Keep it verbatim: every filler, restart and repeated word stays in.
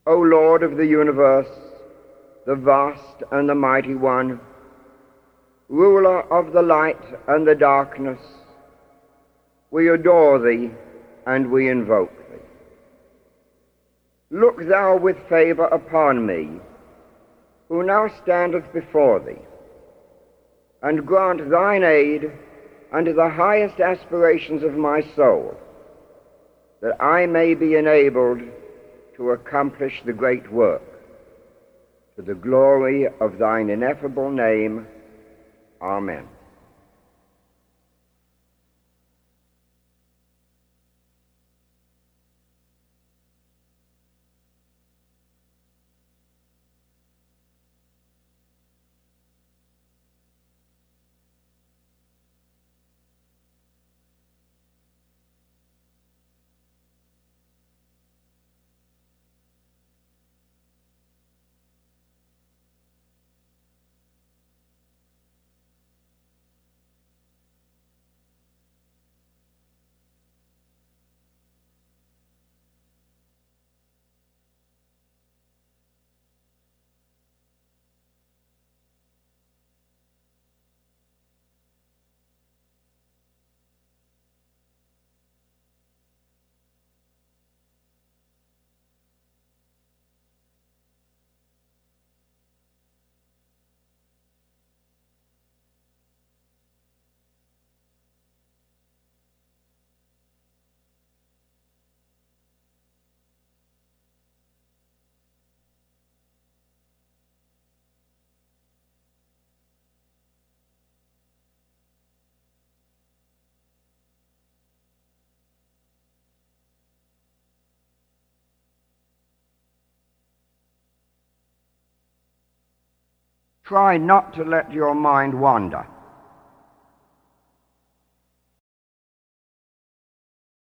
O Lord of the universe, the vast and the mighty one, ruler of the light and the darkness, we adore thee and we invoke thee. Look thou with favour upon me, who now standeth before thee, and grant thine aid unto the highest aspirations of my soul, that I may be enabled to accomplish the great work, to the glory of thine ineffable name. Amen. Try not to let your mind wander.